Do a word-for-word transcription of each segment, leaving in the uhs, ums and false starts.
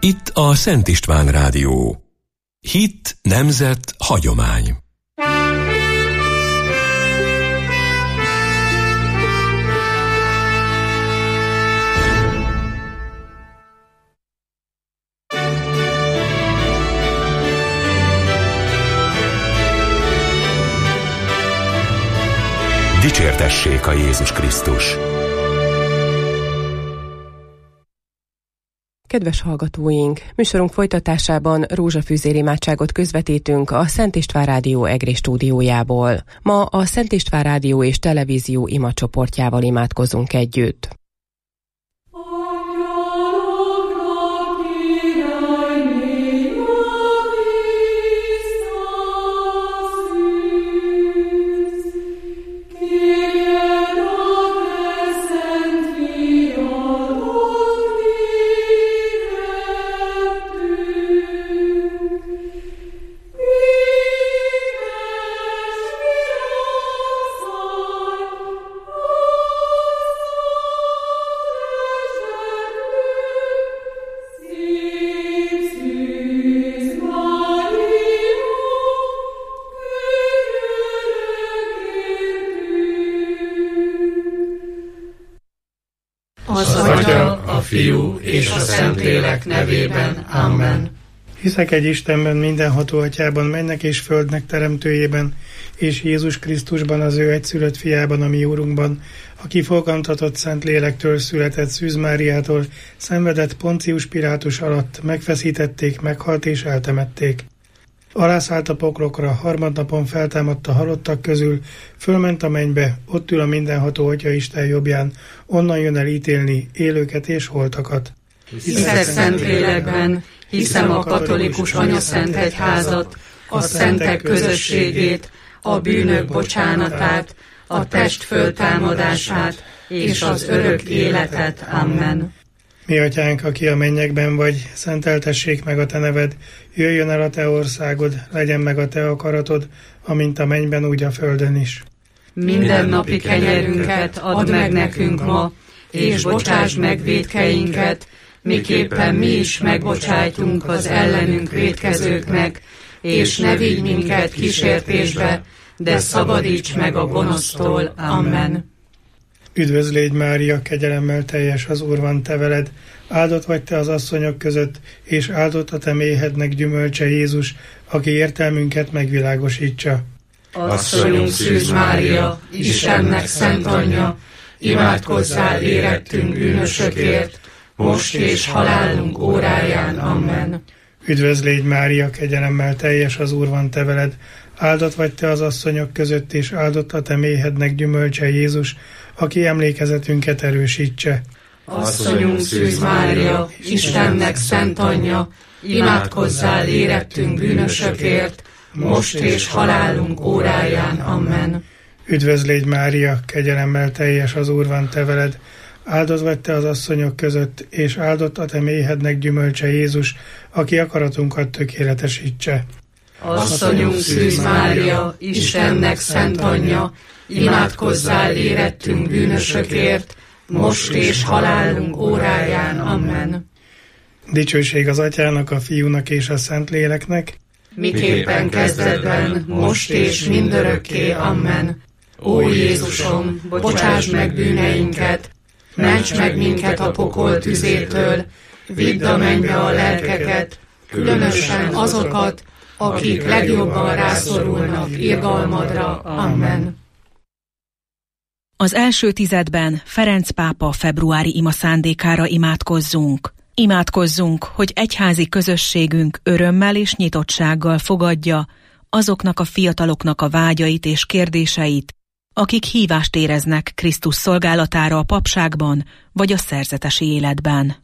Itt a Szent István Rádió. Hit, nemzet, hagyomány. Dicsértessék a Jézus Krisztus! Kedves hallgatóink! Műsorunk folytatásában rózsafűzér imádságot közvetítünk a Szent István Rádió egri stúdiójából. Ma a Szent István Rádió és Televízió imacsoportjával imádkozunk együtt. Az Atya, a Fiú és a Szentlélek nevében. Amen. Hiszek egy Istenben, mindenható Atyában, mennek és földnek teremtőjében, és Jézus Krisztusban, az ő egyszülött fiában, a mi Úrunkban, aki fogantatott Szent Lélektől született, Szűz Máriától, szenvedett Poncius Pilátus alatt, megfeszítették, meghalt és eltemették. Alászállt a poklokra, harmadnapon feltámadt a halottak közül, fölment a mennybe, ott ül a mindenható Atya Isten jobbján, onnan jön el ítélni élőket és holtakat. Hiszek Szentlélekben, hiszem a katolikus anyaszent egyházat, a szentek közösségét, a bűnök bocsánatát, a test föltámadását és az örök életet. Amen. Mi atyánk, aki a mennyekben vagy, szenteltessék meg a te neved, jöjjön el a te országod, legyen meg a te akaratod, amint a mennyben, úgy a földön is. Minden napi kenyerünket add meg nekünk ma, és bocsáss meg vétkeinket, miképpen mi is megbocsájtunk az ellenünk vétkezőknek, és ne vigy minket kísértésbe, de szabadíts meg a gonosztól. Amen. Üdvözl légy, Mária, kegyelemmel teljes, az Úr van te veled, áldott vagy te az asszonyok között, és áldott a te méhednek gyümölcse, Jézus, aki értelmünket megvilágosítsa. Asszonyunk Szűz Mária, Istennek szent anyja, imádkozzál érettünk bűnösökért, most és halálunk óráján. Amen. Üdvözl légy, Mária, kegyelemmel teljes, az Úr van te veled, áldott vagy te az asszonyok között, és áldott a te méhednek gyümölcse, Jézus, aki emlékezetünket erősítse. Asszonyunk Szűz Mária, Istennek szent anyja, imádkozzál érettünk bűnösökért, most és halálunk óráján. Amen. Üdvözl légy, Mária, kegyelemmel teljes, az Úr van te veled, áldott vagy te az asszonyok között, és áldott a te méhednek gyümölcse, Jézus, aki akaratunkat tökéletesítse. Asszonyunk Szűz Mária, Istennek szent anyja, imádkozzál érettünk bűnösökért, most és halálunk óráján. Amen. Dicsőség az Atyának, a Fiúnak és a Szentléleknek, miképpen kezdetben, most és mindörökké. Amen. Ó Jézusom, bocsáss meg bűneinket, ments meg minket a pokol tüzétől, vidd a mennybe a lelkeket, különösen azokat, akik legjobban rászorulnak irgalmadra. Amen. Az első tizedben Ferenc pápa februári imaszándékára imádkozzunk. Imádkozzunk, hogy egyházi közösségünk örömmel és nyitottsággal fogadja azoknak a fiataloknak a vágyait és kérdéseit, akik hívást éreznek Krisztus szolgálatára a papságban vagy a szerzetesi életben.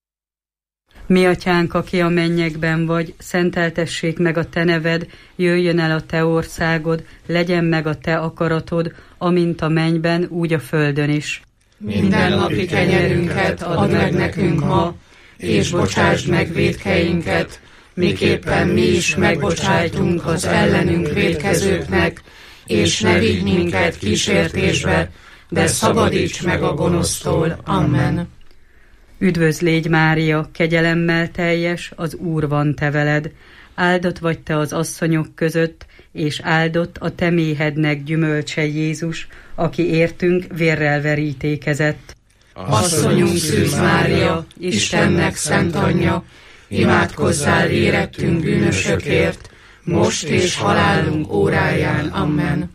Mi atyánk, aki a mennyekben vagy, szenteltessék meg a te neved, jöjjön el a te országod, legyen meg a te akaratod, amint a mennyben, úgy a földön is. Minden napi kenyerünket add meg nekünk ma, és bocsásd meg vétkeinket, miképpen mi is megbocsájtunk az ellenünk vétkezőknek, és ne vigy minket kísértésbe, de szabadíts meg a gonosztól. Amen. Üdvözl légy Mária, kegyelemmel teljes, az Úr van te veled. Áldott vagy te az asszonyok között, és áldott a te méhednek gyümölcse Jézus, aki értünk vérrel verítékezett. Asszonyunk Szűz Mária, Istennek szent anyja, imádkozzál érettünk bűnösökért, most és halálunk óráján. Amen.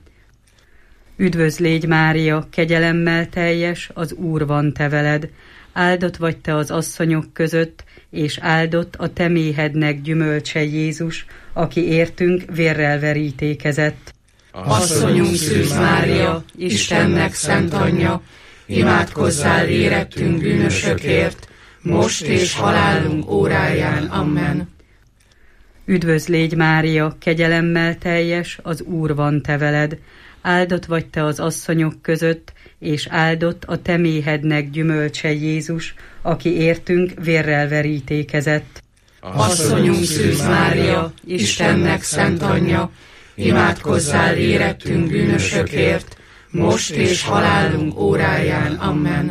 Üdvözl légy Mária, kegyelemmel teljes, az Úr van te veled. Áldott vagy te az asszonyok között, és áldott a te méhednek gyümölcse Jézus, aki értünk vérrel verítékezett. Asszonyunk Szűz Mária, Istennek szent anyja, imádkozzál érettünk bűnösökért, most és halálunk óráján. Amen. Üdvözl légy Mária, kegyelemmel teljes, az Úr van te veled. Áldott vagy te az asszonyok között, és áldott a te méhednek gyümölcse Jézus, aki értünk vérrel verítékezett. Asszonyunk Szűz Mária, Istennek szent anyja, imádkozzál érettünk bűnösökért, most és halálunk óráján. Amen.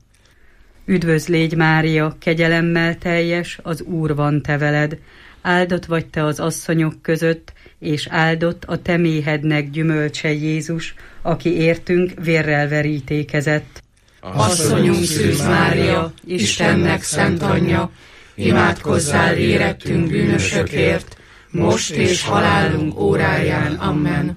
Üdvözl légy Mária, kegyelemmel teljes, az Úr van te veled. Áldott vagy te az asszonyok között, és áldott a te méhednek gyümölcse Jézus, aki értünk vérrel verítékezett. Asszonyunk Szűz Mária, Istennek szent anyja, imádkozzál érettünk bűnösökért, most és halálunk óráján. Amen.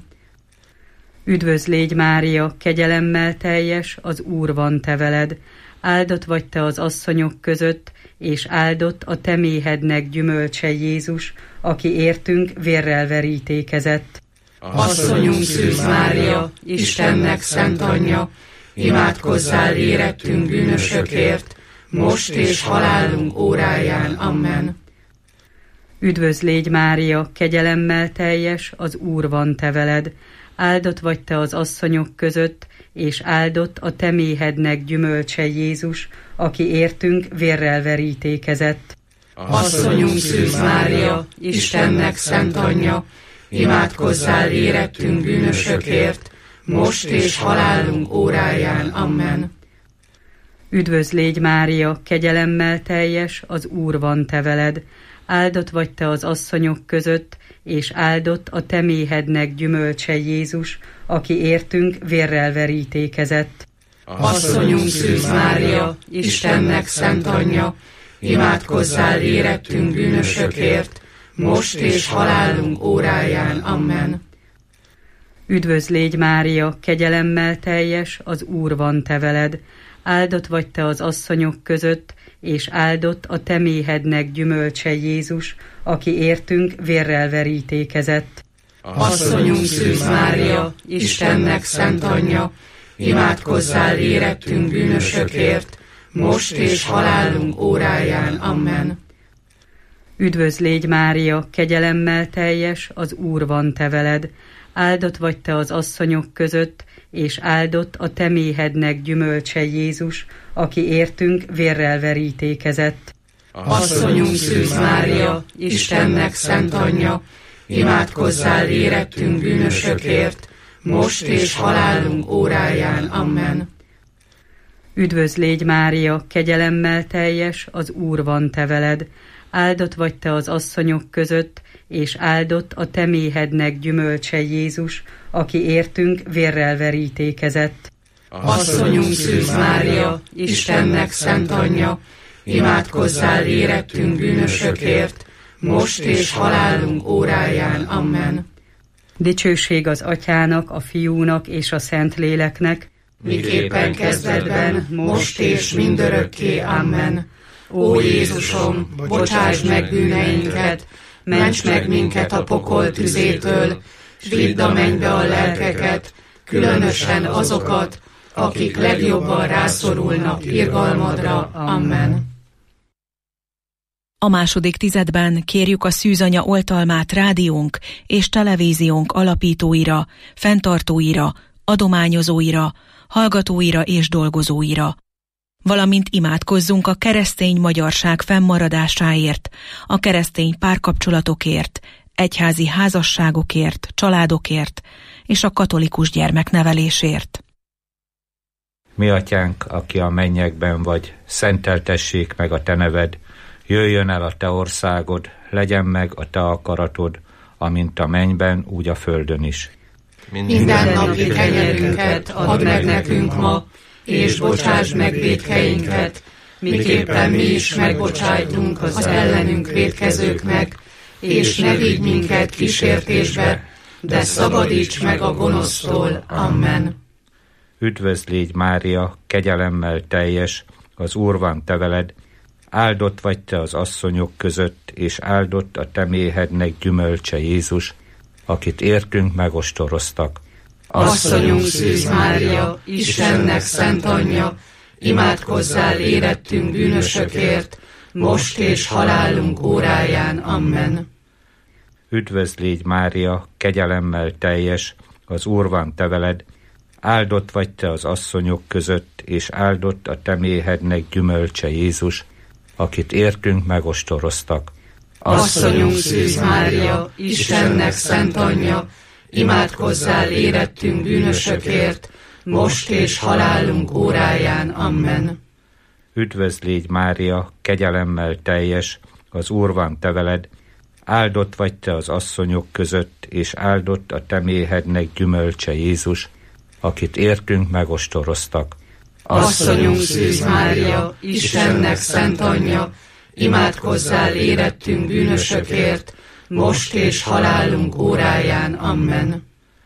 Üdvözl légy Mária, kegyelemmel teljes, az Úr van te veled. Áldott vagy te az asszonyok között, és áldott a te méhednek gyümölcse Jézus, aki értünk vérrel verítékezett. Asszonyunk Szűz Mária, Istennek szent anyja, imádkozzál érettünk bűnösökért, most és halálunk óráján. Amen. Üdvözl légy Mária, kegyelemmel teljes, az Úr van te veled. Áldott vagy te az asszonyok között, és áldott a te méhednek gyümölcse Jézus, aki értünk vérrel verítékezett. Asszonyunk Szűz Mária, Istennek szent anyja, imádkozzál érettünk bűnösökért, most és halálunk óráján. Amen. Üdvözl légy Mária, kegyelemmel teljes, az Úr van te veled. Áldott vagy te az asszonyok között, és áldott a te méhednek gyümölcse Jézus, aki értünk vérrel verítékezett. Asszonyunk Szűz Mária, Istennek szent anyja, imádkozzál érettünk bűnösökért, most és halálunk óráján. Amen. Üdvözl légy Mária, kegyelemmel teljes, az Úr van te veled. Áldott vagy te az asszonyok között, és áldott a te méhednek gyümölcse Jézus, aki értünk vérrel verítékezett. Asszonyunk Szűz Mária, Istennek szent anyja, imádkozzál érettünk bűnösökért, most és halálunk óráján. Amen. Üdvözl légy Mária, kegyelemmel teljes, az Úr van te veled. Áldott vagy te az asszonyok között, és áldott a te méhednek gyümölcse Jézus, aki értünk vérrel verítékezett. Asszonyunk Szűz Mária, Istennek szent anyja, imádkozzál érettünk bűnösökért, most és halálunk óráján. Amen. Üdvözl légy Mária, kegyelemmel teljes, az Úr van te veled. Áldott vagy te az asszonyok között, és áldott a te méhednek gyümölcse Jézus, aki értünk vérrel verítékezett. Asszonyunk Szűz Mária, Istennek szent anyja, imádkozzál érettünk bűnösökért, most és halálunk óráján. Amen. Dicsőség az Atyának, a Fiúnak és a Szentléleknek, miképpen kezdetben, most és mindörökké. Amen. Ó Jézusom, bocsáss meg bűneinket, ments meg minket a pokol tüzétől, s vidd a mennybe a lelkeket, különösen azokat, akik legjobban rászorulnak irgalmadra. Amen. A második tizedben kérjük a Szűzanya oltalmát rádiónk és televíziónk alapítóira, fenntartóira, adományozóira, hallgatóira és dolgozóira. Valamint imádkozzunk a keresztény magyarság fennmaradásáért, a keresztény párkapcsolatokért, egyházi házasságokért, családokért és a katolikus gyermeknevelésért. Mi atyánk, aki a mennyekben vagy, szenteltessék meg a te neved, jöjjön el a te országod, legyen meg a te akaratod, amint a mennyben, úgy a földön is. Minden napi kenyerünket add meg nekünk ma, és bocsásd meg vétkeinket, miképpen mi is megbocsájtunk az ellenünk vétkezőknek, és ne vigy minket kísértésbe, de szabadíts meg a gonosztól. Amen. Üdvözl légy, Mária, kegyelemmel teljes, az Úr van te veled, áldott vagy te az asszonyok között, és áldott a te méhednek gyümölcse Jézus, akit értünk megostoroztak. Asszonyunk Szűz Mária, Istennek szent anyja, imádkozzál érettünk bűnösökért, most és halálunk óráján. Amen. Üdvözl légy, Mária, kegyelemmel teljes, az Úr van te veled, áldott vagy te az asszonyok között, és áldott a te méhednek gyümölcse Jézus, akit értünk megostoroztak. Asszonyunk Szűz Mária, Istennek szent anyja, imádkozzál érettünk bűnösökért, most és halálunk óráján. Amen. Üdvözl légy, Mária, kegyelemmel teljes, az Úr van te veled, áldott vagy te az asszonyok között, és áldott a te méhednek gyümölcse Jézus, akit értünk megostoroztak. Asszonyunk Szűz Mária, Istennek szent anyja, imádkozzál érettünk bűnösökért, most és halálunk óráján. Amen.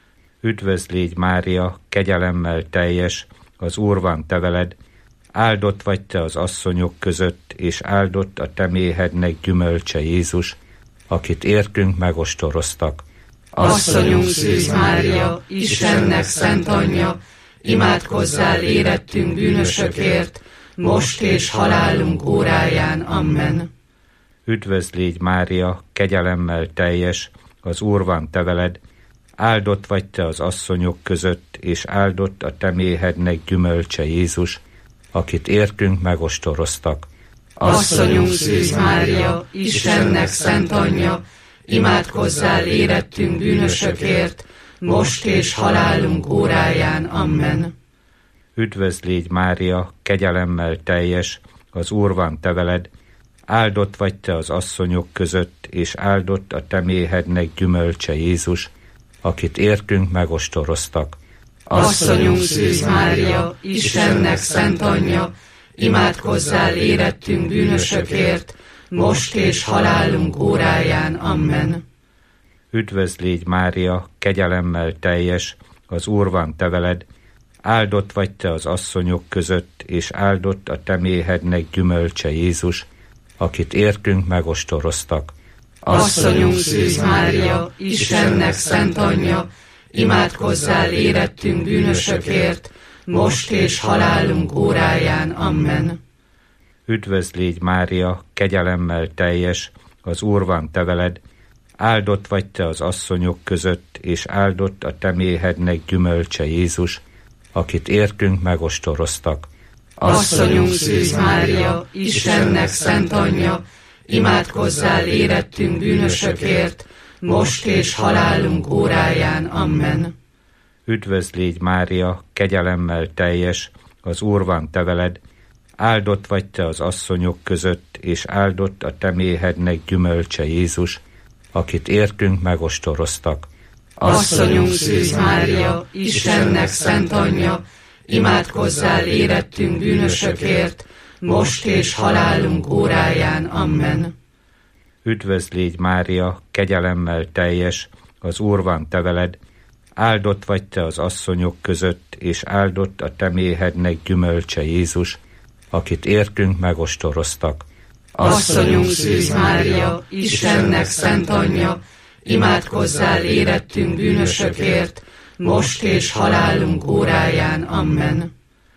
Üdvözl légy, Mária, kegyelemmel teljes, az Úr van te veled, áldott vagy te az asszonyok között, és áldott a te méhednek gyümölcse Jézus, akit értünk megostoroztak. Asszonyunk Szűz Mária, Istennek szent anyja, imádkozzál érettünk bűnösökért, most és halálunk óráján. Amen. Üdvözl légy, Mária, kegyelemmel teljes, az Úr van te veled, áldott vagy te az asszonyok között, és áldott a te méhednek gyümölcse Jézus, akit értünk megostoroztak. Asszonyunk Szűz Mária, Istennek szent anyja, imádkozzál érettünk bűnösökért, most és halálunk óráján. Amen. Üdvözl légy, Mária, kegyelemmel teljes, az Úr van te veled, áldott vagy te az asszonyok között, és áldott a te méhednek gyümölcse Jézus, akit értünk megostoroztak. Asszonyunk Szűz Mária, Istennek szent anyja, imádkozzál érettünk bűnösökért, most és halálunk óráján. Amen. Üdvözl légy, Mária, kegyelemmel teljes, az Úr van te veled, áldott vagy te az asszonyok között, és áldott a te méhednek gyümölcse Jézus, akit értünk megostoroztak. Asszonyunk Szűz Mária, Istennek szent anyja, imádkozzál érettünk bűnösökért, most és halálunk óráján. Amen. Üdvözl légy, Mária, kegyelemmel teljes, az Úr van te veled, áldott vagy te az asszonyok között, és áldott a te méhednek gyümölcse Jézus, akit értünk megostoroztak. Asszonyunk Szűz Mária, Istennek szent anyja, imádkozzál érettünk bűnösökért, most és halálunk óráján. Amen. Üdvözl légy, Mária, kegyelemmel teljes, az Úr van te veled, áldott vagy te az asszonyok között, és áldott a te méhednek gyümölcse Jézus, akit értünk megostoroztak. Asszonyunk Szűz Mária, Istennek szent anyja, imádkozzál érettünk bűnösökért, most és halálunk óráján. Amen. Üdvözl légy, Mária, kegyelemmel teljes, az Úr van te veled, áldott vagy te az asszonyok között, és áldott a te méhednek gyümölcse Jézus, akit értünk megostoroztak. Asszonyunk Szűz Mária, Istennek szent anyja, imádkozzál érettünk bűnösökért, most és halálunk óráján. Amen.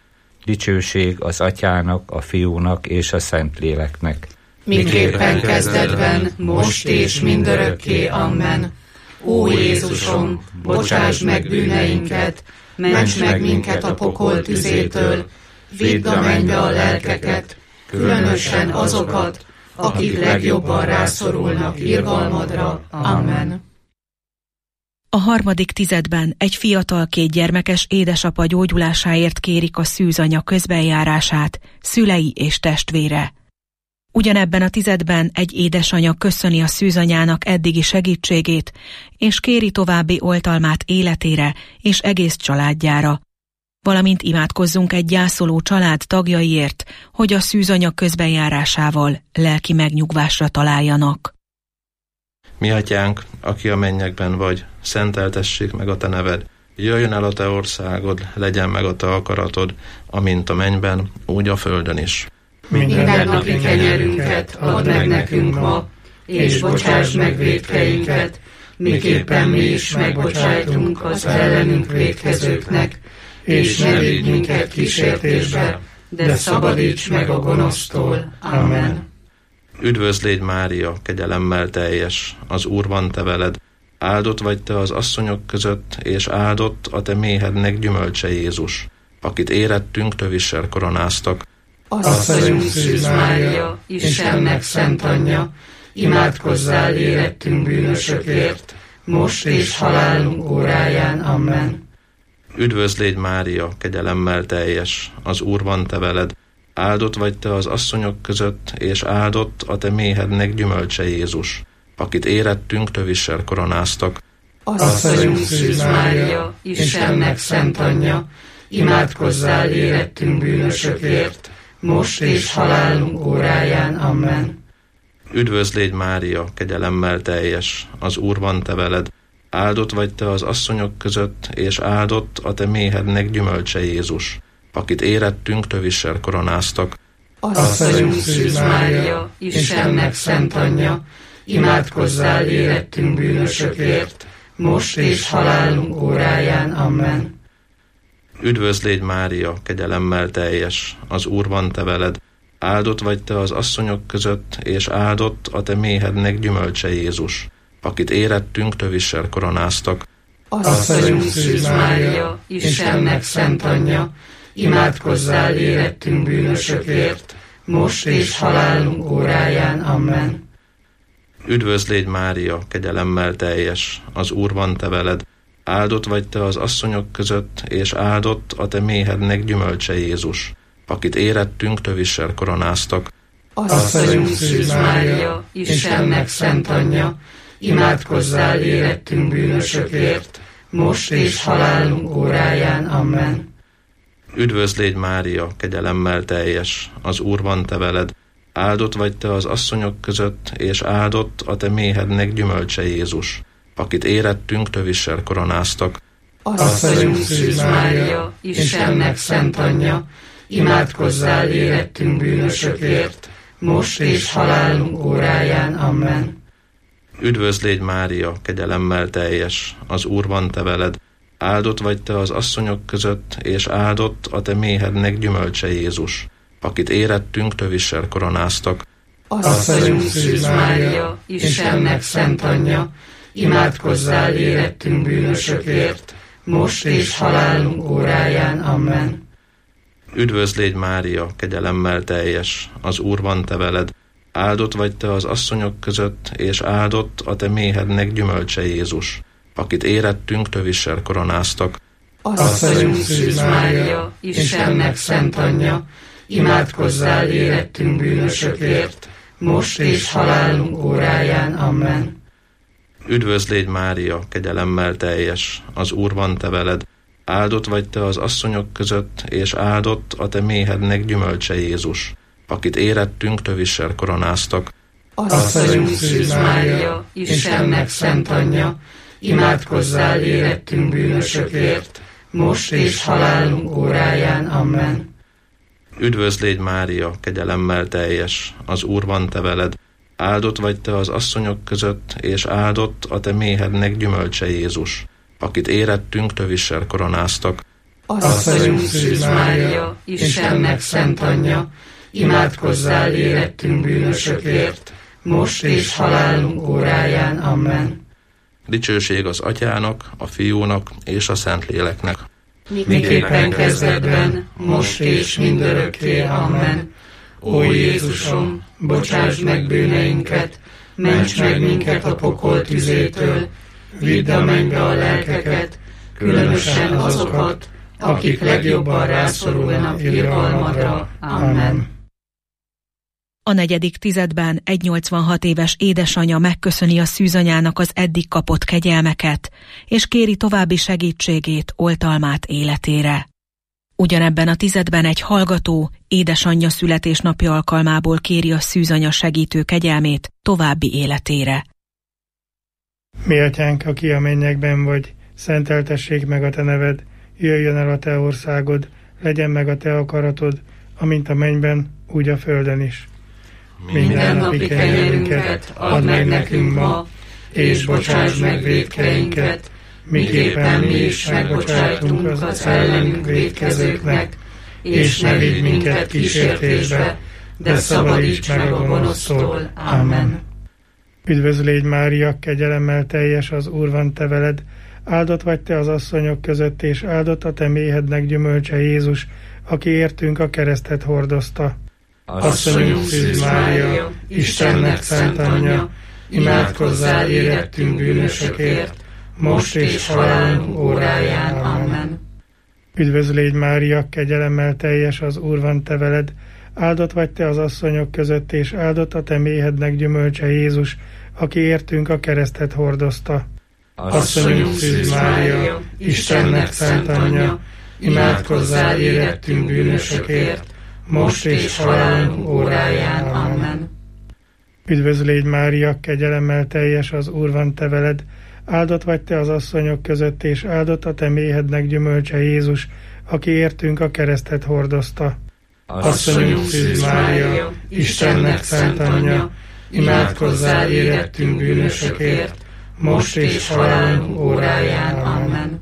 Dicsőség az Atyának, a Fiúnak és a Szentléleknek. Miképpen kezdetben, most és mindörökké. Amen. Ó Jézusom, bocsáss meg bűneinket, ments meg minket a pokol tüzétől, vidd a mennybe a lelkeket, különösen azokat, akik legjobban rászorulnak irgalmadra. Amen. A harmadik tizedben egy fiatal kétgyermekes édesapa gyógyulásáért kérik a szűzanya közbenjárását, szülei és testvére. Ugyanebben a tizedben egy édesanya köszöni a szűzanyának eddigi segítségét, és kéri további oltalmát életére és egész családjára, valamint imádkozzunk egy gyászoló család tagjaiért, hogy a szűzanya közbenjárásával lelki megnyugvásra találjanak. Mi atyánk, aki a mennyekben vagy, szenteltessék meg a te neved. Jöjjön el a te országod, legyen meg a te akaratod, amint a mennyben, úgy a földön is. Minden napi kenyerünket add meg nekünk ma, és bocsáss meg vétkeinket, miképpen mi is megbocsájtunk az ellenünk vétkezőknek, és ne védj minket kísértésbe, de szabadíts meg a gonosztól. Amen. Üdvözl légy Mária, kegyelemmel teljes, az Úr van te veled, áldott vagy te az asszonyok között, és áldott a te méhednek gyümölcse Jézus, akit érettünk tövissel koronáztak. Asszonyunk Szűz Mária, Istennek szent anyja, imádkozzál érettünk bűnösökért, most és halálunk óráján. Amen. Üdvözl légy Mária, kegyelemmel teljes, az Úr van te veled, áldott vagy te az asszonyok között, és áldott a te méhednek gyümölcse Jézus, akit érettünk tövissel koronáztak. Asszonyunk Szűz Mária, Istennek szent anyja, imádkozzál érettünk bűnösökért, most és halálunk óráján. Amen. Üdvözl légy Mária, kegyelemmel teljes, az Úr van te veled, áldott vagy te az asszonyok között, és áldott a te méhednek gyümölcse Jézus, akit érettünk tövissel koronáztak. Asszonyunk Szűz Mária, Istennek szent anyja, imádkozzál érettünk bűnösökért, most és halálunk óráján. Amen. Üdvözl légy Mária, kegyelemmel teljes, az Úr van te veled, áldott vagy te az asszonyok között, és áldott a te méhednek gyümölcse Jézus, akit érettünk tövissel koronáztak. Asszonyunk Szűz Mária, Istennek szent anyja, imádkozzál érettünk bűnösökért, most és halálunk óráján. Amen. Üdvözl légy Mária, kegyelemmel teljes, az Úr van te veled, áldott vagy te az asszonyok között, és áldott a te méhednek gyümölcse Jézus, akit érettünk tövissel koronáztak. Asszonyunk Szűz Mária, Istennek szent anyja, imádkozzál érettünk bűnösökért, most és halálunk óráján. Amen. Üdvözl légy Mária, kegyelemmel teljes, az Úr van te veled, áldott vagy te az asszonyok között, és áldott a te méhednek gyümölcse Jézus, akit érettünk tövissel koronáztak. Asszonyunk Szűz Mária, Istennek szent anyja, imádkozzál érettünk bűnösökért, most és halálunk óráján. Amen. Üdvözl légy Mária, kegyelemmel teljes, az Úr van te veled, áldott vagy te az asszonyok között, és áldott a te méhednek gyümölcse Jézus, akit érettünk tövissel koronáztak. Asszonyunk Szűz Mária, Istennek szent anyja, imádkozzál érettünk bűnösökért, most és halálunk óráján. Amen. Üdvözl légy Mária, kegyelemmel teljes, az Úr van te veled, áldott vagy te az asszonyok között, és áldott a te méhednek gyümölcse Jézus, akit érettünk tövissel koronáztak. Asszonyunk Szűz Mária, Istennek szent anyja, imádkozzál érettünk bűnösökért, most és halálunk óráján. Amen. Üdvözl légy Mária, kegyelemmel teljes, az Úr van te veled, áldott vagy te az asszonyok között, és áldott a te méhednek gyümölcse Jézus, akit érettünk tövissel koronáztak. Asszonyunk Szűz Mária, Istennek szent anyja, imádkozzál érettünk bűnösökért, most és halálunk óráján. Amen. Üdvözl légy Mária, kegyelemmel teljes, az Úr van te veled, áldott vagy te az asszonyok között, és áldott a te méhednek gyümölcse Jézus, akit érettünk tövissel koronáztak. Asszonyunk Szűz Mária, Istennek szent anyja, imádkozzál érettünk bűnösökért, most és halálunk óráján. Amen. Dicsőség az Atyának, a Fiúnak és a Szentléleknek. Miképpen kezdetben, most és mindörökké. Amen. Ó Jézusom, bocsásd meg bűneinket, ments meg minket a pokol tüzétől, vidd a mennybe a lelkeket, különösen azokat, akik legjobban rászorulnak irgalmadra. Amen. A negyedik tizedben egy nyolcvanhat éves édesanyja megköszöni a szűzanyának az eddig kapott kegyelmeket, és kéri további segítségét, oltalmát életére. Ugyanebben a tizedben egy hallgató édesanyja születésnapja alkalmából kéri a szűzanya segítő kegyelmét további életére. Mi atyánk, aki a mennyekben vagy, szenteltessék meg a te neved, jöjjön el a te országod, legyen meg a te akaratod, amint a mennyben, úgy a földön is. Minden napi kenyerünket add meg nekünk ma, és bocsáss meg vétkeinket, miképpen mi is megbocsájtunk az ellenünk vétkezőknek, és ne vigy minket kísértésbe, de szabadíts meg a gonosztól. Amen. Üdvözl légy Mária, kegyelemmel teljes, az Úr van te veled, áldott vagy te az asszonyok között, és áldott a te méhednek gyümölcse Jézus, aki értünk a keresztet hordozta. Asszonyunk Szűz Mária, Istennek szent anyja, imádkozzál érettünk bűnösökért, most és halálunk óráján. Amen. Üdvözl légy Mária, kegyelemmel teljes, az Úr van te veled, áldott vagy te az asszonyok között, és áldott a te méhednek gyümölcse Jézus, aki értünk a keresztet hordozta. Asszonyunk Szűz Mária, Istennek szent anyja, imádkozzál érettünk bűnösökért, most és halálunk óráján. Amen. Üdvözl légy Mária, kegyelemmel teljes, az Úr van te veled, áldott vagy te az asszonyok között, és áldott a te méhednek gyümölcse Jézus, aki értünk a keresztet hordozta. Asszonyunk Szűz Mária, Istennek szent anyja, imádkozzál érettünk bűnösökért, most és halálunk óráján. Amen.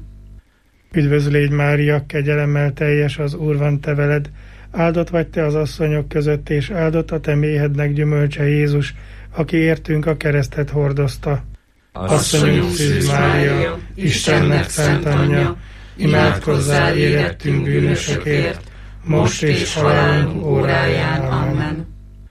Üdvözl légy Mária, kegyelemmel teljes, az Úr van te veled, áldott vagy te az asszonyok között, és áldott a te méhednek gyümölcse Jézus, aki értünk a keresztet hordozta. Asszonyunk Szűz Mária, Istennek szent anyja, imádkozzál érettünk bűnösökért, most és halálunk óráján. Amen.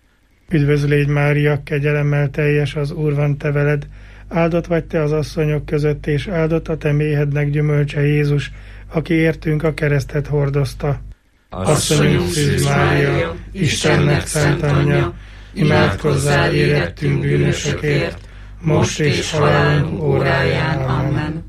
Üdvözl légy Mária, kegyelemmel teljes, az Úr van te veled, áldott vagy te az asszonyok között, és áldott a te méhednek gyümölcse Jézus, aki értünk a keresztet hordozta. Asszonyunk Szűz Mária, Istennek szent anyja, imádkozzál érettünk bűnösökért, most és halálunk óráján. Amen.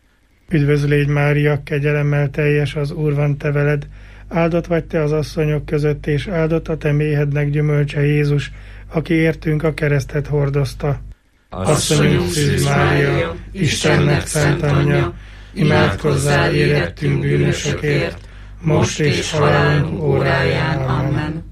Üdvözl légy Mária, kegyelemmel teljes, az Úr van te veled, áldott vagy te az asszonyok között, és áldott a te méhednek gyümölcse Jézus, aki értünk a keresztet hordozta. Asszonyunk Szűz Mária, Istennek szent anyja, imádkozzál érettünk bűnösökért, most és halálunk óráján. Amen.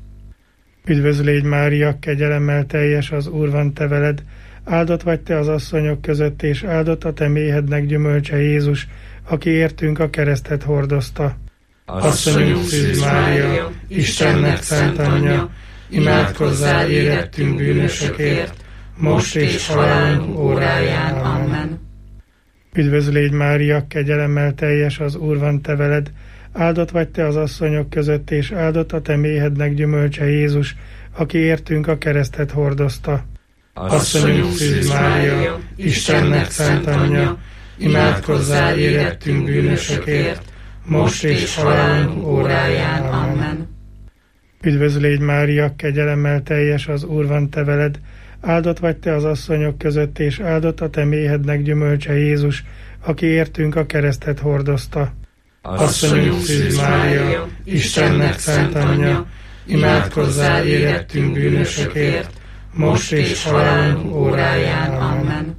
Üdvözl légy Mária, kegyelemmel teljes, az Úr van te veled, áldott vagy te az asszonyok között, és áldott a te méhednek gyümölcse Jézus, aki értünk a keresztet hordozta. Asszonyunk Szűz Mária, Istennek szent anyja, imádkozzál érettünk bűnösökért, most és halálunk óráján. Amen. Üdvözl légy Mária, kegyelemmel teljes, az Úr van te veled, áldott vagy te az asszonyok között, és áldott a te méhednek gyümölcse Jézus, aki értünk a keresztet hordozta. Asszonyunk Szűz Mária, Istennek szent anyja, imádkozzál érettünk bűnösökért, most és halálunk óráján. Amen. Üdvözl légy Mária, kegyelemmel teljes, az Úr van te veled, áldott vagy te az asszonyok között, és áldott a te méhednek gyümölcse Jézus, aki értünk a keresztet hordozta. Asszonyunk Szűz Mária, Istennek szent anyja, imádkozzál érettünk bűnösökért, most és halálunk óráján. Amen.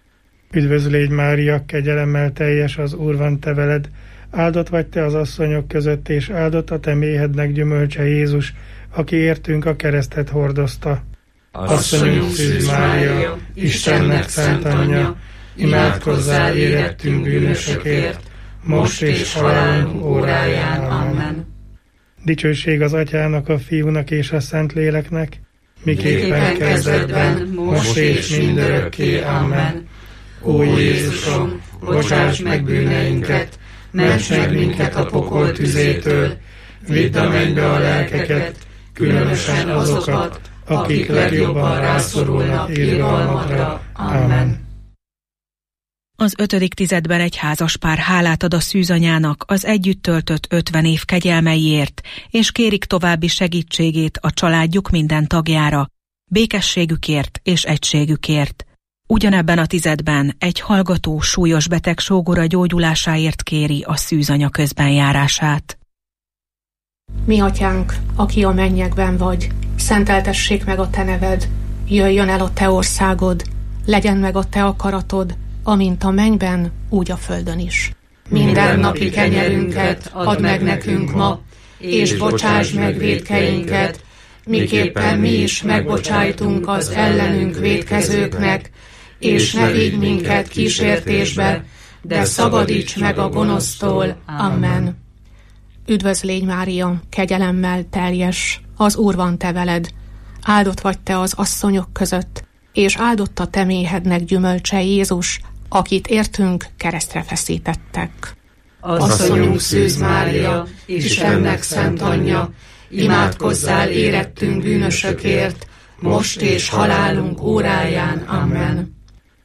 Üdvözl légy Mária, kegyelemmel teljes, az Úr van te veled, áldott vagy te az asszonyok között, és áldott a te méhednek gyümölcse Jézus, aki értünk a keresztet hordozta. Asszonyunk Szűz Mária, Istennek szent anyja, imádkozzál érettünk bűnösökért, most és halálunk óráján. Amen. Dicsőség az Atyának, a Fiúnak és a Szentléleknek, miképpen kezdetben, most és mindörökké. Amen. Ó Jézusom, bocsáss meg bűneinket, ments meg minket a pokol tüzétől, vidd a mennybe a lelkeket, különösen azokat, akik legjobban rászorulnak irgalmadra. Amen. Az ötödik tizedben egy házaspár hálát ad a szűzanyának az együtt töltött ötven év kegyelmeiért, és kérik további segítségét a családjuk minden tagjára, békességükért és egységükért. Ugyanebben a tizedben egy hallgató súlyos beteg sógora gyógyulásáért kéri a szűzanya közbenjárását. Mi atyánk, aki a mennyekben vagy, szenteltessék meg a te neved, jöjjön el a te országod, legyen meg a te akaratod, amint a mennyben, úgy a földön is. Minden napi kenyerünket add meg nekünk ma, és bocsásd meg vétkeinket, miképpen mi is megbocsájtunk az ellenünk vétkezőknek, és ne vigy minket kísértésbe, de szabadíts meg a gonosztól. Amen. Üdvözl légy, Mária, kegyelemmel teljes, az Úr van te veled, áldott vagy te az asszonyok között, és áldott a te méhednek gyümölcse Jézus, akit értünk keresztre feszítettek. Asszonyunk Szűz Mária, Istennek szent anyja, imádkozzál érettünk bűnösökért, most és halálunk óráján. Amen.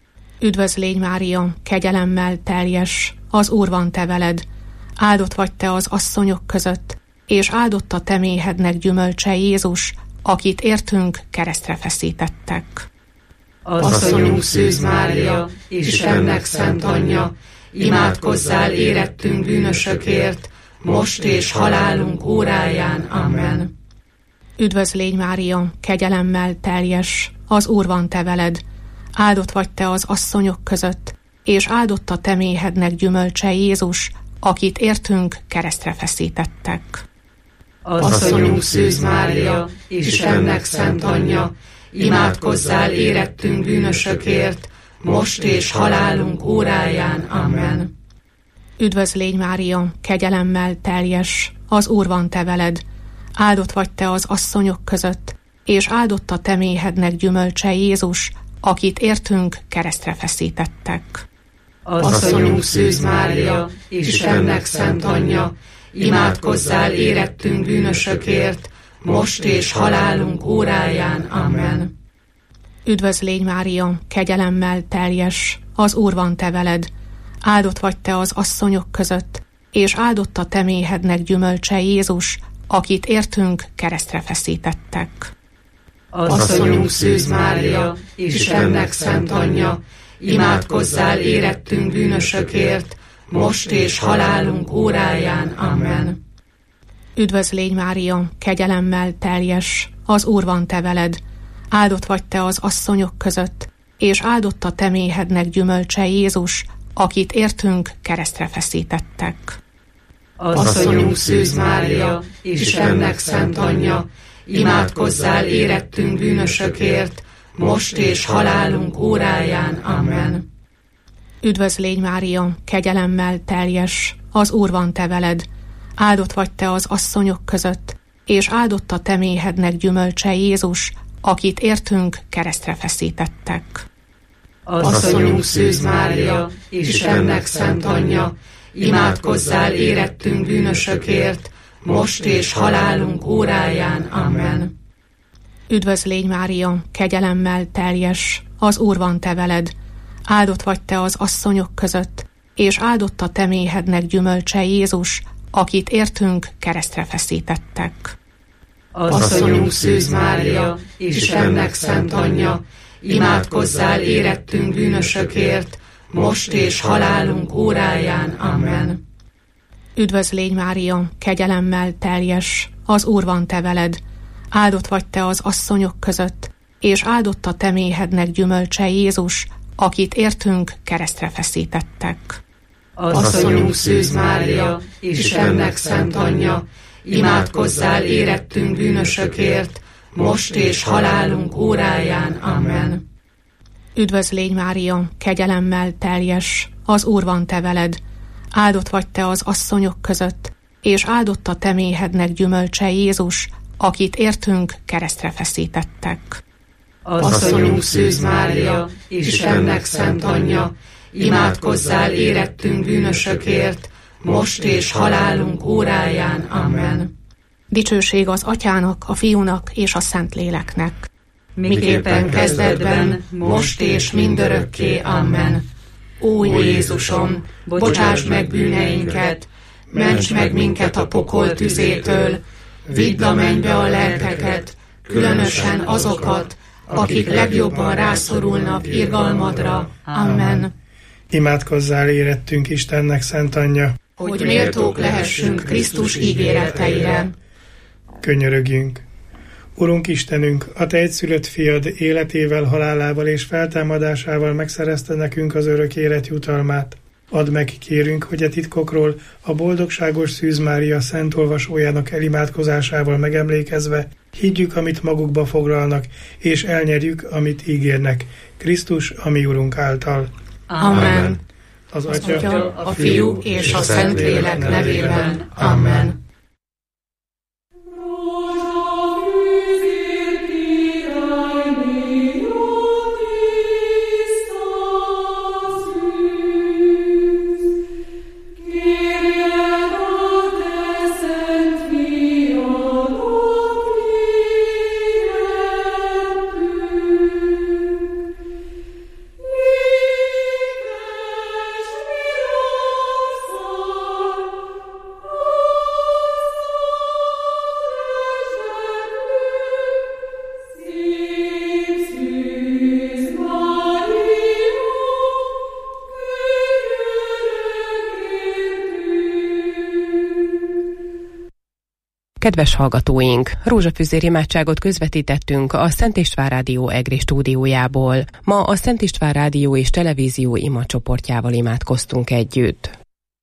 Üdvözl légy, Mária, kegyelemmel teljes, az Úr van te veled, áldott vagy te az asszonyok között, és áldott a te méhednek gyümölcse Jézus, akit értünk keresztre feszítettek. Asszonyunk Szűz Mária, Istennek szent anyja, imádkozzál érettünk bűnösökért, most és halálunk óráján. Amen. Üdvözl légy, Mária, kegyelemmel teljes, az Úr van te veled, áldott vagy te az asszonyok között, és áldott a te méhednek gyümölcse Jézus, akit értünk keresztre feszítettek. Asszonyunk Szűz Mária, Istennek szent anyja, imádkozzál érettünk bűnösökért, most és halálunk óráján. Amen. Üdvözl légy, Mária, kegyelemmel teljes, az Úr van te veled, áldott vagy te az asszonyok között, és áldott a te méhednek gyümölcse Jézus, akit értünk keresztre feszítettek. Asszonyunk Szűz Mária, Istennek szent anyja, imádkozzál érettünk bűnösökért, most és halálunk óráján. Amen. Üdvözl légy, Mária, kegyelemmel teljes, az Úr van te veled, áldott vagy te az asszonyok között, és áldott a te méhednek gyümölcse Jézus, akit értünk keresztre feszítettek. Asszonyunk Szűz Mária, Istennek szent anyja, imádkozzál érettünk bűnösökért, most és halálunk óráján. Amen. Üdvözl légy, Mária, kegyelemmel teljes, az Úr van te veled, áldott vagy te az asszonyok között, és áldott a te méhednek gyümölcse Jézus, akit értünk keresztre feszítettek. Asszonyunk Szűz Mária, Istennek szent anyja, imádkozzál érettünk bűnösökért, most és halálunk óráján. Amen. Üdvözl légy, Mária, kegyelemmel teljes, az Úr van te veled, áldott vagy te az asszonyok között, és áldott a te méhednek gyümölcse Jézus, akit értünk keresztre feszítettek. Asszonyunk Szűz Mária, Istennek szent anyja, imádkozzál érettünk bűnösökért, most és halálunk óráján. Amen. Üdvözl légy, Mária, kegyelemmel teljes, az Úr van te veled, áldott vagy te az asszonyok között, és áldott a te méhednek gyümölcse Jézus, akit értünk keresztre feszítettek. Asszonyunk Szűz Mária, Istennek szent anyja, imádkozzál érettünk bűnösökért, most és halálunk óráján. Amen. Üdvözl légy, Mária, kegyelemmel teljes, az Úr van te veled, áldott vagy te az asszonyok között, és áldott a te méhednek gyümölcse Jézus, akit értünk keresztre feszítettek. Asszonyunk Szűz Mária, Istennek szent anyja, imádkozzál érettünk bűnösökért, most és halálunk óráján. Amen. Üdvözl légy, Mária, kegyelemmel teljes, az Úr van te veled, áldott vagy te az asszonyok között, és áldott a te méhednek gyümölcse Jézus, akit értünk keresztre feszítettek. Asszonyunk Szűz Mária, Istennek szent anyja, imádkozzál érettünk bűnösökért, most és halálunk óráján. Amen. Dicsőség az Atyának, a Fiúnak és a Szentléleknek. Miképpen kezdetben, most és mindörökké. Amen. Ó Jézusom, bocsáss meg bűneinket, ments meg minket a pokol tüzétől, vidd a mennybe a lelkeket, különösen azokat, akik legjobban rászorulnak irgalmadra. Amen. Imádkozzál érettünk Istennek, Szent Anyja, hogy méltók lehessünk Krisztus ígéreteire. Könyörögjünk. Urunk Istenünk, a Te egyszülött fiad életével, halálával és feltámadásával megszerezte nekünk az örök élet jutalmát. Add meg, kérünk, hogy a titkokról a boldogságos Szűz Mária szent olvasójának elimádkozásával megemlékezve higgyük, amit magukba foglalnak, és elnyerjük, amit ígérnek. Krisztus, a mi Urunk által. Amen. Az Az Atya, Atya, a Fiú és a Szentlélek nevében. Amen. Kedves hallgatóink, rózsafűzér imádságot közvetítettünk a Szent István Rádió Egri stúdiójából. Ma a Szent István Rádió és Televízió imacsoportjával imádkoztunk együtt.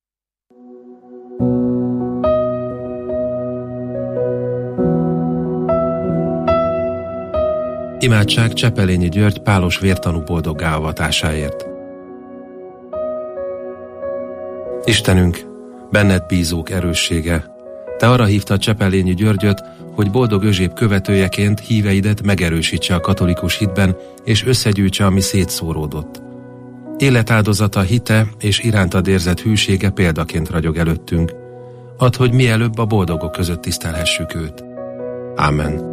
Imádság Csepelényi György pálos vértanú boldoggá avatásáért. Istenünk, benned bízók erőssége, Te arra hívtad Csepelényi Györgyöt, hogy boldog Özséb követőjeként híveidet megerősítse a katolikus hitben, és összegyűjtse, ami szétszóródott. Életáldozata, hite és irántad érzett hűsége példaként ragyog előttünk. Add, hogy mielőbb a boldogok között tisztelhessük őt. Ámen.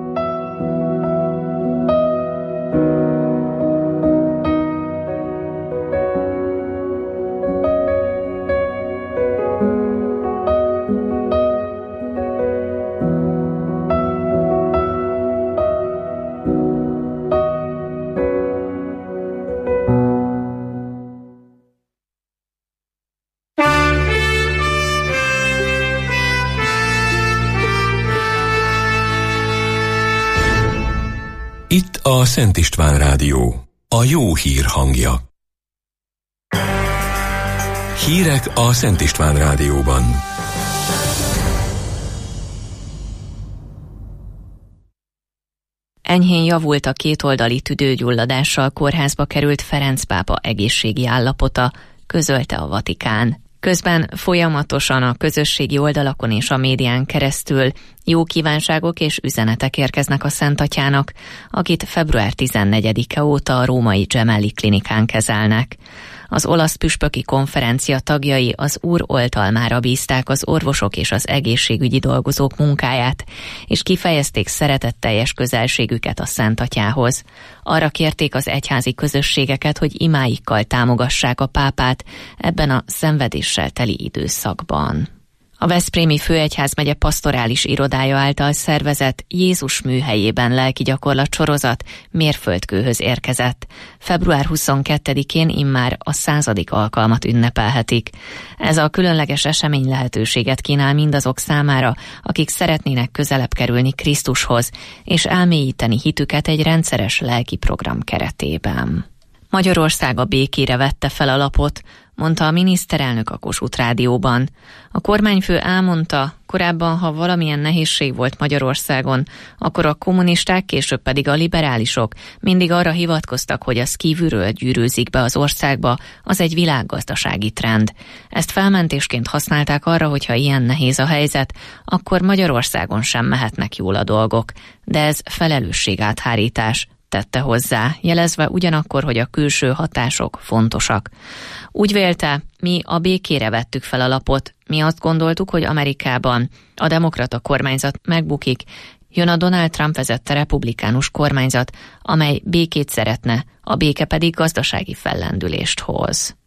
Itt a Szent István Rádió, a jó hír hangja. Hírek a Szent István Rádióban. Enyhén javult a kétoldali tüdőgyulladással kórházba került Ferenc pápa egészségi állapota, közölte a Vatikán. Közben folyamatosan a közösségi oldalakon és a médián keresztül jó kívánságok és üzenetek érkeznek a Szent Atyának, akit február tizennegyedike óta a római Gemelli klinikán kezelnek. Az olasz püspöki konferencia tagjai az Úr oltalmára bízták az orvosok és az egészségügyi dolgozók munkáját, és kifejezték szeretetteljes közelségüket a Szent Atyához. Arra kérték az egyházi közösségeket, hogy imáikkal támogassák a pápát ebben a szenvedéssel teli időszakban. A veszprémi főegyházmegye pastorális irodája által szervezett Jézus műhelyében lelki gyakorlat sorozat mérföldkőhöz érkezett. február huszonkettedikén immár a századik alkalmat ünnepelhetik. Ez a különleges esemény lehetőséget kínál mindazok számára, akik szeretnének közelebb kerülni Krisztushoz, és elmélyíteni hitüket egy rendszeres lelki program keretében. Magyarország a békére vette fel a lapot, mondta a miniszterelnök a Kossuth Rádióban. A kormányfő elmondta, korábban, ha valamilyen nehézség volt Magyarországon, akkor a kommunisták, később pedig a liberálisok mindig arra hivatkoztak, hogy az kívülről gyűrűzik be az országba, az egy világgazdasági trend. Ezt felmentésként használták arra, hogy ha ilyen nehéz a helyzet, akkor Magyarországon sem mehetnek jól a dolgok. De ez felelősségáthárítás, tette hozzá, jelezve ugyanakkor, hogy a külső hatások fontosak. Úgy vélte, mi a békére vettük fel a lapot, mi azt gondoltuk, hogy Amerikában a demokrata kormányzat megbukik, jön a Donald Trump vezette republikánus kormányzat, amely békét szeretne, a béke pedig gazdasági fellendülést hoz.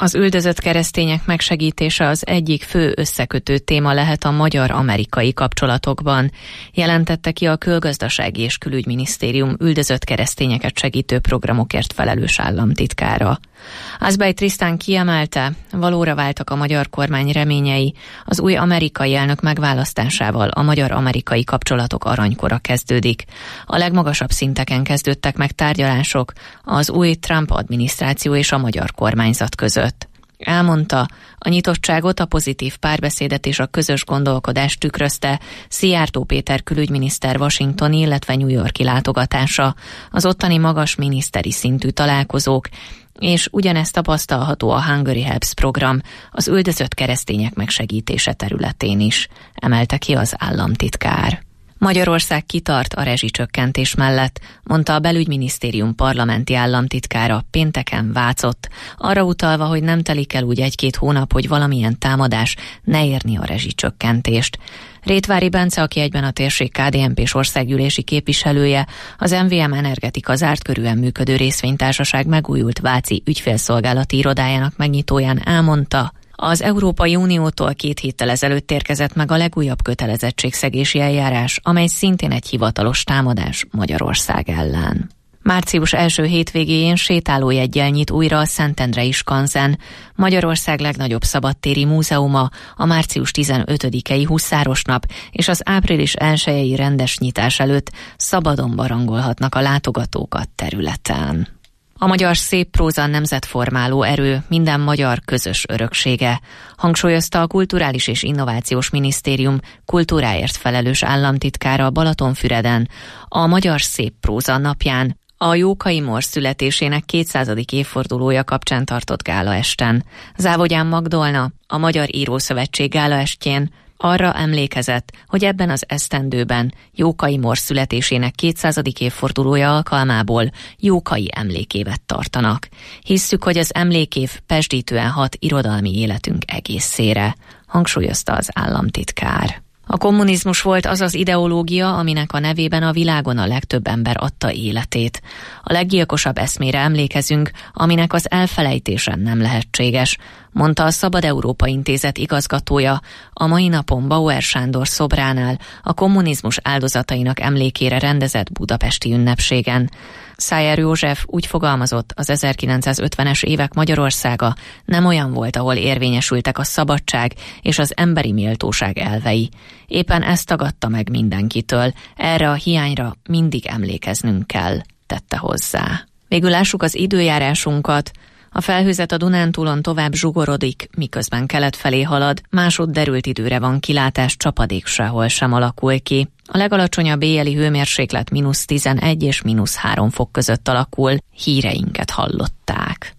Az üldözött keresztények megsegítése az egyik fő összekötő téma lehet a magyar-amerikai kapcsolatokban, jelentette ki a Külgazdasági és Külügyminisztérium üldözött keresztényeket segítő programokért felelős államtitkára. Azbej Trisztán kiemelte, valóra váltak a magyar kormány reményei, az új amerikai elnök megválasztásával a magyar-amerikai kapcsolatok aranykora kezdődik. A legmagasabb szinteken kezdődtek meg tárgyalások az új Trump adminisztráció és a magyar kormányzat között. Elmondta, a nyitottságot, a pozitív párbeszédet és a közös gondolkodást tükrözte Szijjártó Péter külügyminiszter washingtoni, illetve New Yorki látogatása, az ottani magas miniszteri szintű találkozók, és ugyanezt tapasztalható a Hungary Helps program az üldözött keresztények megsegítése területén is, emelte ki az államtitkár. Magyarország kitart a rezsicsökkentés mellett, mondta a belügyminisztérium parlamenti államtitkára pénteken Vácott, arra utalva, hogy nem telik el úgy egy-két hónap, hogy valamilyen támadás ne érni a rezsicsökkentést. Rétvári Bence, aki egyben a térség ká dé en pés országgyűlési képviselője, az em vé em Energetika zárt körűen működő részvénytársaság megújult váci ügyfélszolgálati irodájának megnyitóján elmondta, az Európai Uniótól két héttel ezelőtt érkezett meg a legújabb kötelezettségszegési eljárás, amely szintén egy hivatalos támadás Magyarország ellen. Március első hétvégéjén sétálójeggyel nyit újra a Szentendrei skanzen, Magyarország legnagyobb szabadtéri múzeuma, a március tizenötödikei Huszárosnap és az április elsejei rendes nyitás előtt szabadon barangolhatnak a látogatók a területen. A magyar széppróza nemzetformáló erő, minden magyar közös öröksége, hangsúlyozta a Kulturális és Innovációs Minisztérium kultúráért felelős államtitkára Balatonfüreden a Magyar Széppróza napján, a Jókai Mor születésének kétszázadik évfordulója kapcsán tartott gálaesten. Závogyán Magdolna, a Magyar Írószövetség gálaestjén arra emlékezett, hogy ebben az esztendőben Jókai Mor születésének kétszázadik évfordulója alkalmából Jókai emlékévet tartanak. Hisszük, hogy az emlékév pezsdítően hat irodalmi életünk egészére, hangsúlyozta az államtitkár. A kommunizmus volt az az ideológia, aminek a nevében a világon a legtöbb ember adta életét. A leggyilkosabb eszmére emlékezünk, aminek az elfelejtése nem lehetséges, mondta a Szabad Európa Intézet igazgatója a mai napon Bauer Sándor szobránál a kommunizmus áldozatainak emlékére rendezett budapesti ünnepségen. Szájer József úgy fogalmazott, az ezerkilencszázötvenes évek Magyarországa nem olyan volt, ahol érvényesültek a szabadság és az emberi méltóság elvei. Éppen ezt tagadta meg mindenkitől, erre a hiányra mindig emlékeznünk kell, tette hozzá. Végül lássuk az időjárásunkat. A felhőzet a Dunántúlon tovább zsugorodik, miközben kelet felé halad, másod derült időre van kilátás, csapadék sehol sem alakul ki. A legalacsonyabb éjjeli hőmérséklet mínusz tizenegy és mínusz három fok között alakul, híreinket hallották.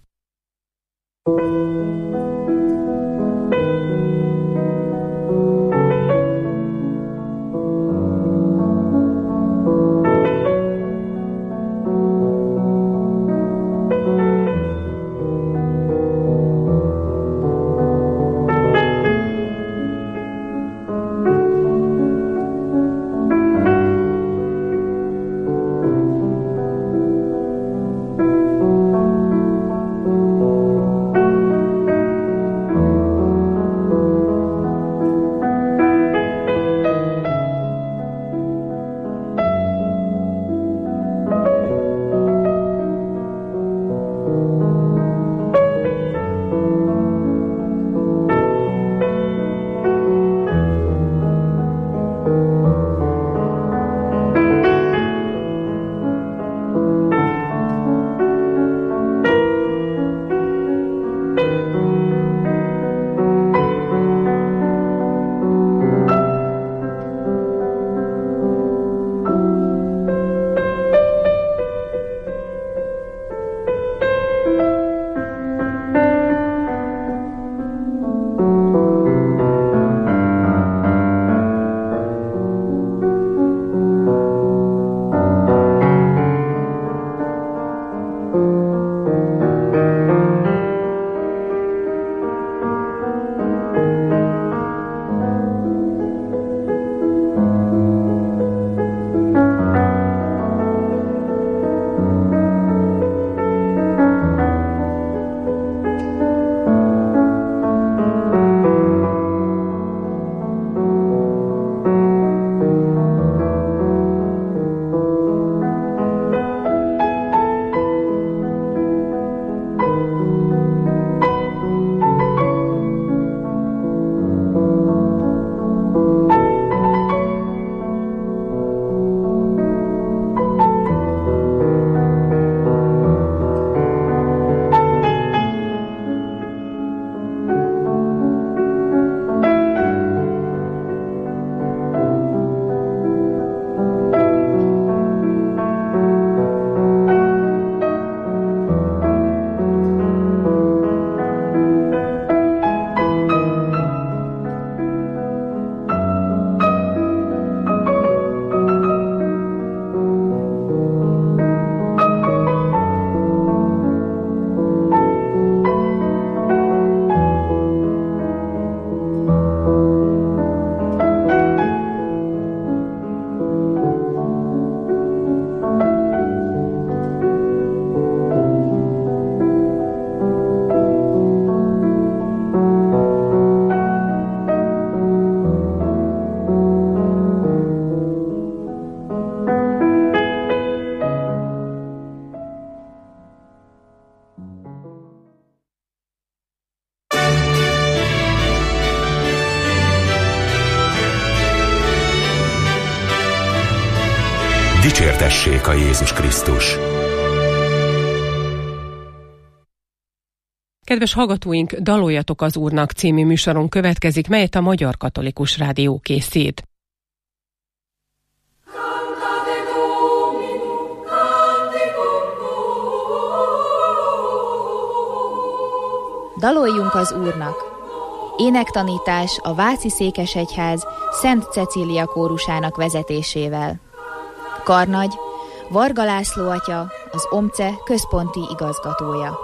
Dicsértessék a Jézus Krisztus! Kedves hallgatóink, Daloljatok az Úrnak című műsorunk következik, melyet a Magyar Katolikus Rádió készít. Daloljunk az Úrnak! Énektanítás a Váci Székesegyház Szent Cecília kórusának vezetésével. Karnagy, Varga László atya, az OMCE központi igazgatója.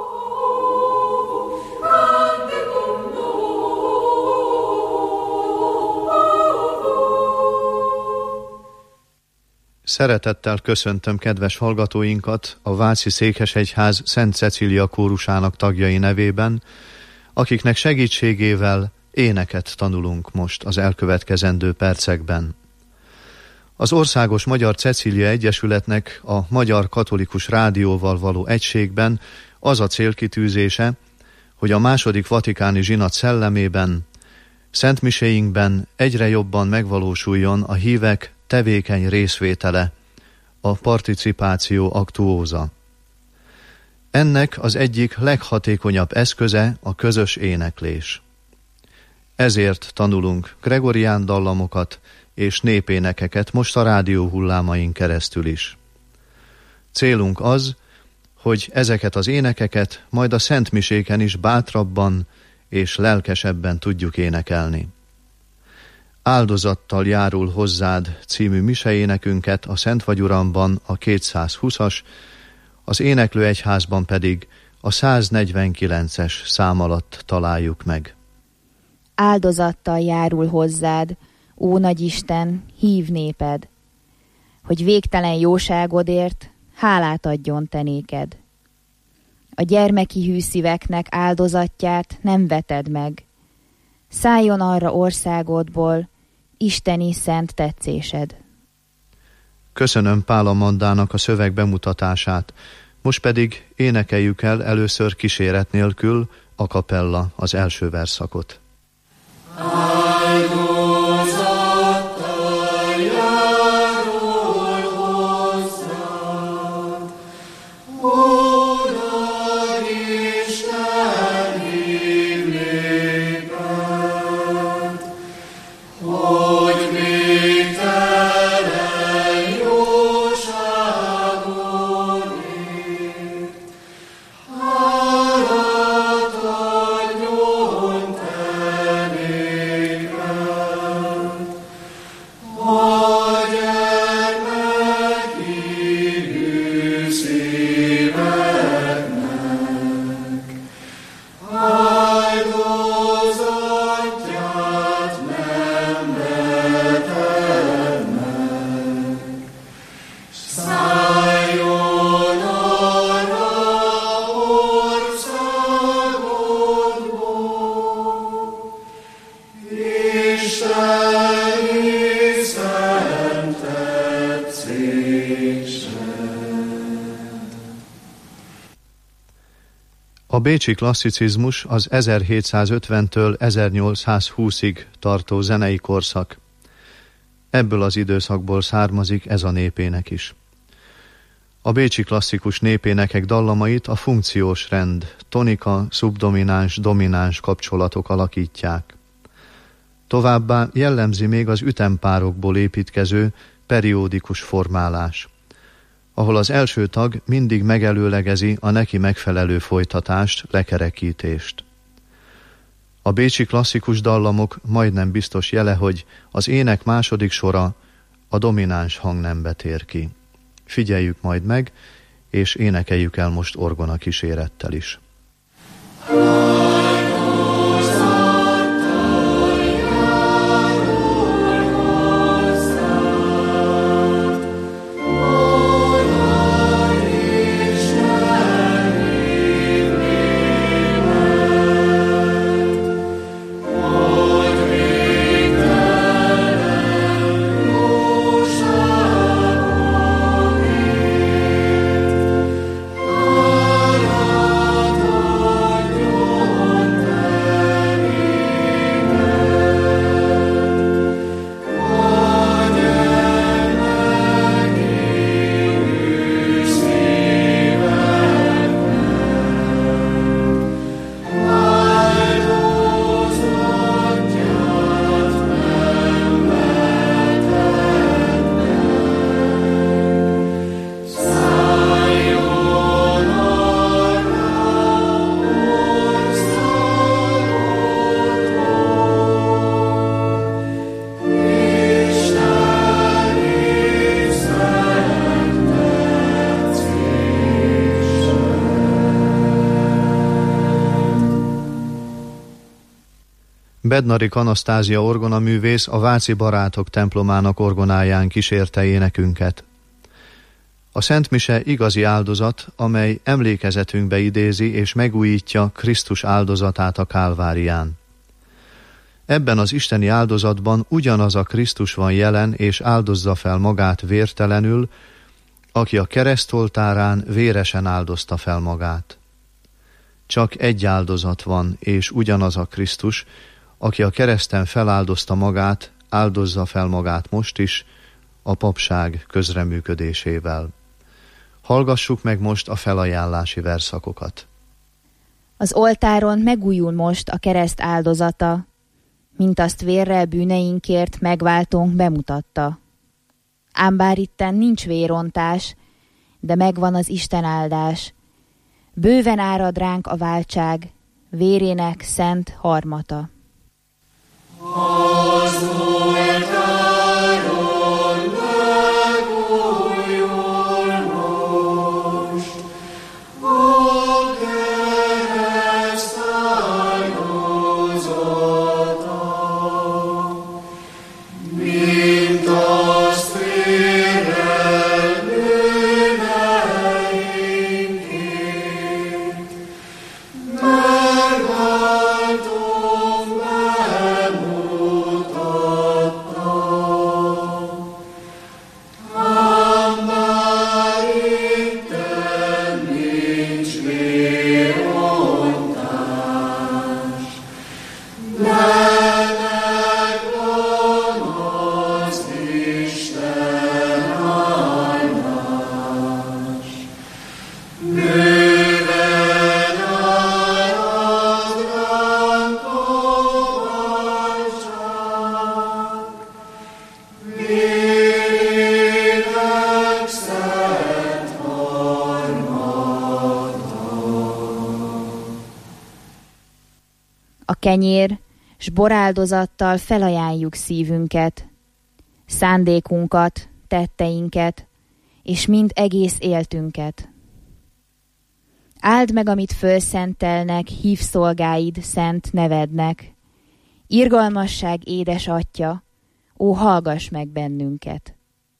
Szeretettel köszöntöm kedves hallgatóinkat a Váci Székesegyház Szent Cecília kórusának tagjai nevében, akiknek segítségével éneket tanulunk most az elkövetkezendő percekben. Az Országos Magyar Cecília Egyesületnek a Magyar Katolikus Rádióval való egységben az a célkitűzése, hogy a második vatikáni zsinat szellemében, szentmiséinkben egyre jobban megvalósuljon a hívek tevékeny részvétele, a participáció aktuóza. Ennek az egyik leghatékonyabb eszköze a közös éneklés. Ezért tanulunk gregorián dallamokat és népénekeket most a rádió hullámain keresztül is. Célunk az, hogy ezeket az énekeket majd a szentmiséken is bátrabban és lelkesebben tudjuk énekelni. Áldozattal járul hozzád című miseénekünket a Szent vagy Uramban a kétszázhúszas, az éneklőegyházban pedig a száznegyvenkilences szám alatt találjuk meg. Áldozattal járul hozzád, ó Nagyisten, hív néped, hogy végtelen jóságodért hálát adjon te néked. A gyermeki hű szíveknek áldozatját nem veted meg, szálljon arra országodból isteni szent tetszésed. Köszönöm Pál Amandának a szöveg bemutatását, most pedig énekeljük el először kíséret nélkül a kapella az első verszakot. A bécsi klasszicizmus az ezerhétszázötventől ezernyolcszázhúszig tartó zenei korszak. Ebből az időszakból származik ez a népének is. A bécsi klasszikus népénekek dallamait a funkciós rend, tonika, szubdomináns, domináns kapcsolatok alakítják. Továbbá jellemzi még az ütempárokból építkező periódikus formálás, ahol az első tag mindig megelőlegezi a neki megfelelő folytatást, lekerekítést. A bécsi klasszikus dallamok majdnem biztos jele, hogy az ének második sora a domináns hangnembe tér ki. Figyeljük majd meg, és énekeljük el most orgona kísérettel is. Oh Bednarik Anasztázia orgonaművész a Váci Barátok templomának orgonáján kísérte énekünket. A Szent Mise igazi áldozat, amely emlékezetünkbe idézi és megújítja Krisztus áldozatát a Kálvárián. Ebben az isteni áldozatban ugyanaz a Krisztus van jelen és áldozza fel magát vértelenül, aki a keresztoltárán véresen áldozta fel magát. Csak egy áldozat van, és ugyanaz a Krisztus, aki a kereszten feláldozta magát, áldozza fel magát most is, a papság közreműködésével. Hallgassuk meg most a felajánlási verszakokat. Az oltáron megújul most a kereszt áldozata, mint azt vérrel bűneinkért megváltónk bemutatta. Ám bár itten nincs vérontás, de megvan az Isten áldás. Bőven árad ránk a váltság, vérének szent harmata. Az oltáron megújul most a kereszt áldozata, mint azt vérrel bűneinkért megváltónk bemutatta. Ám bár itten nincs vérontás, de megvan az Isten áldás. Bőven árad ránk a váltság, vérének szent harmata. A kenyér s boráldozattal felajánljuk szívünket, szándékunkat, tetteinket, és mind egész éltünket. Áld meg, amit fölszentelnek, hív szolgáid szent nevednek. Irgalmasság édes Atya, ó, hallgass meg bennünket!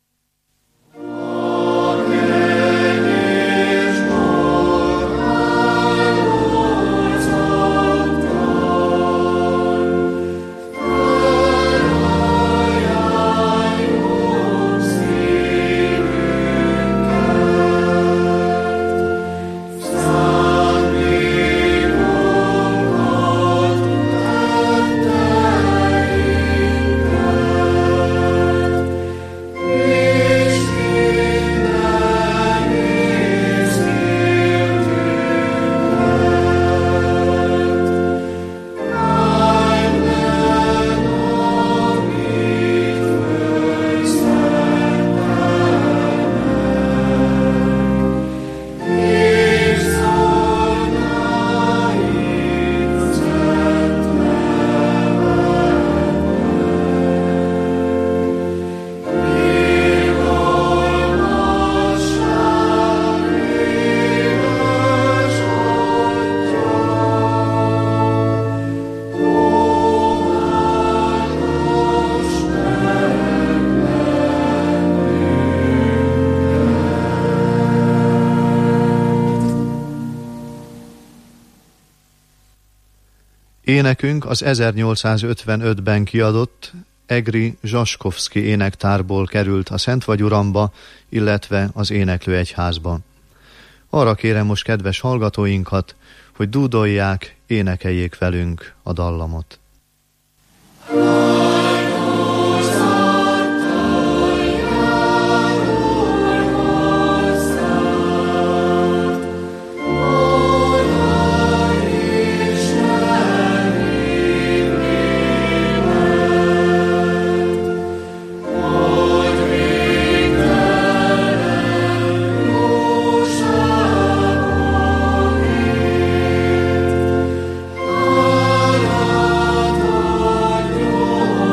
Énekünk az ezernyolcszázötvenötben kiadott Egri Zsaskovszki énektárból került a Szent Vagy Uramba, illetve az Éneklő Egyházba. Arra kérem most kedves hallgatóinkat, hogy dúdolják, énekeljék velünk a dallamot. Oh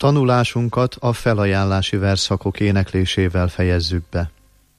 Tanulásunkat a felajánlási versszakok éneklésével fejezzük be.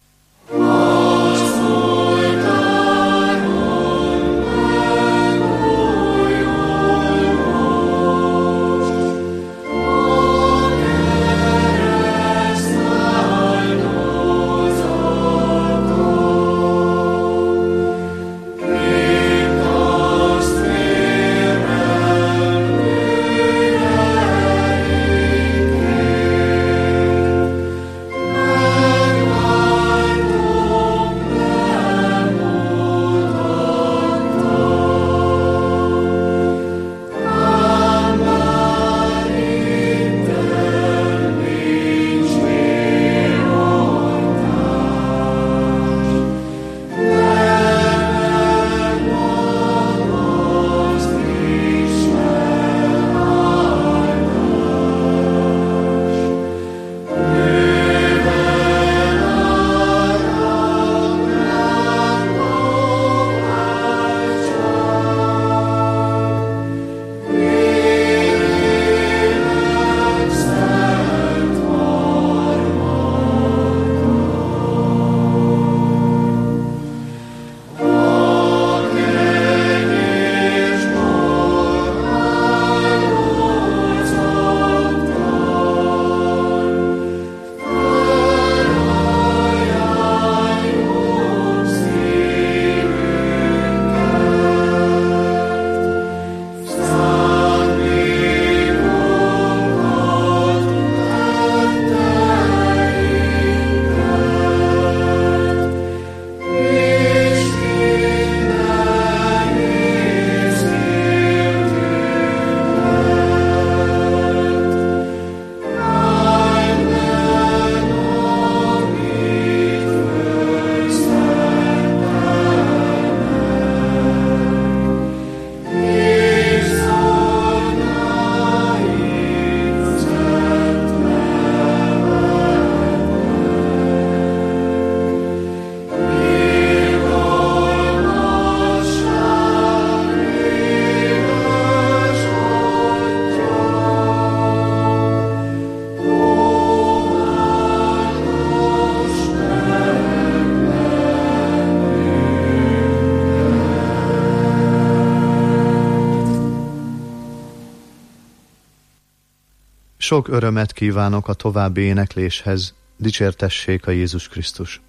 Sok örömet kívánok a további énekléshez, dicsértessék a Jézus Krisztus.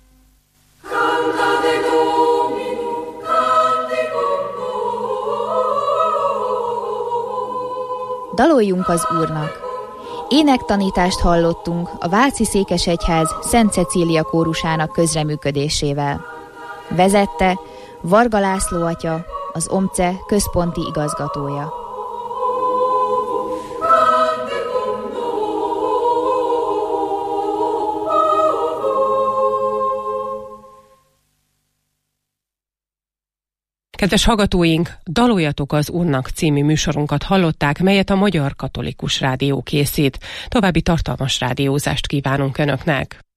Daloljunk az Úrnak! Énektanítást hallottunk a Váci Székesegyház Szent Cecília kórusának közreműködésével. Vezette Varga László atya, az OMCE központi igazgatója. Kedves hallgatóink, Daloljatok az Úrnak című műsorunkat hallották, melyet a Magyar Katolikus Rádió készít. További tartalmas rádiózást kívánunk Önöknek.